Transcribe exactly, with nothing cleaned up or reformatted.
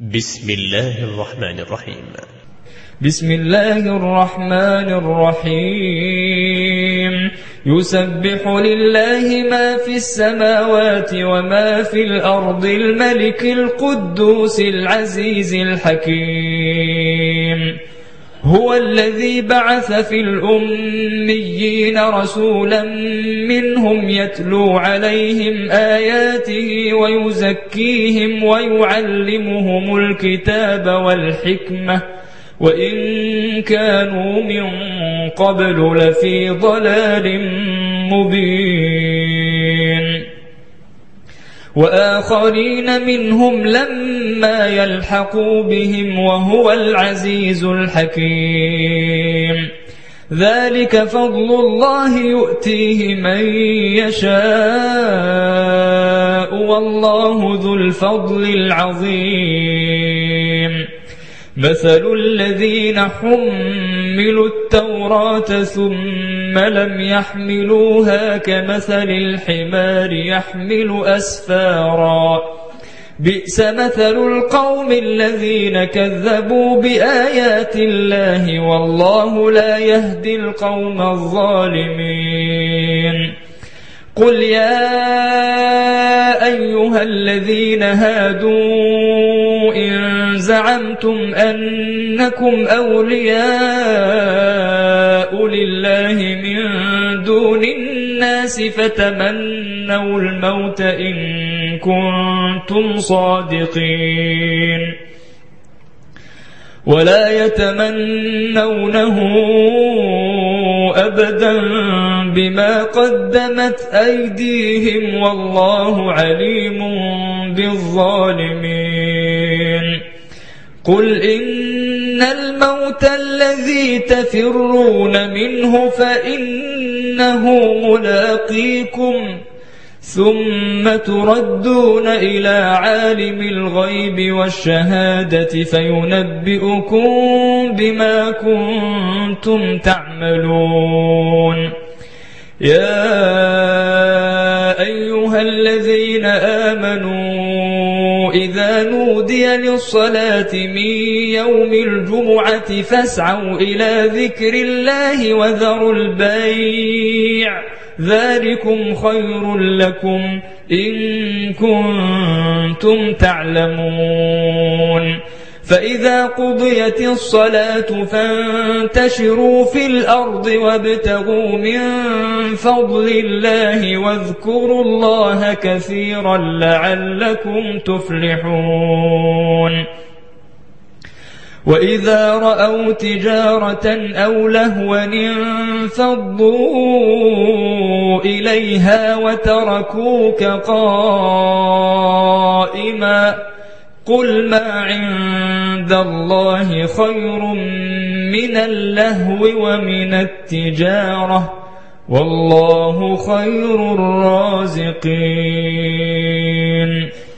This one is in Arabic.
بسم الله الرحمن الرحيم. بسم الله الرحمن الرحيم. يسبح لله ما في السماوات وما في الأرض الملك القدوس العزيز الحكيم. هو الذي بعث في الأميين رسولا منهم يتلو عليهم آياته ويزكيهم ويعلمهم الكتاب والحكمة وإن كانوا من قبل لفي ضلال مبين. وآخرين منهم لما يلحقوا بهم وهو العزيز الحكيم. ذلك فضل الله يؤتيه من يشاء والله ذو الفضل العظيم. مثل الذين حملوا التوراة ثم لم يحملوها كمثل الحمار يحمل أسفارا بئس مثل القوم الذين كذبوا بآيات الله والله لا يهدي القوم الظالمين. قل يا أيها الذين هادوا إن زعمتم أنكم أولياء لله من دون الناس فتمنوا الموت إن كنتم صادقين ولا يتمنونه أبدا بما قدمت أيديهم والله عليم بالظالمين. قل إن الموت الذي تفرون منه فإنه ملاقيكم ثم تردون إلى عالم الغيب والشهادة فينبئكم بما كنتم تعملون. يا أيها الذين آمنوا إذا نودي للصلاة من يوم الجمعة فاسعوا إلى ذكر الله وذروا البيع ذلكم خير لكم إن كنتم تعلمون. فإذا قضيت الصلاة فانتشروا في الأرض وابتغوا من فضل الله واذكروا الله كثيرا لعلكم تفلحون. وإذا رأوا تجارة أو لهوا انفضوا إليها وتركوك قائما قل ما عند الله خير من اللهو ومن التجارة والله خير الرازقين.